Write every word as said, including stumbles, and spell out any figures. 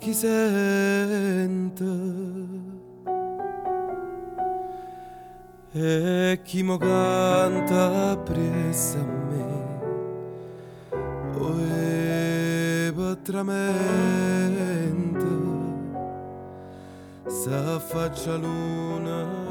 chi sente e chi mo canta appresso a me, o e patramente s'affaccia luna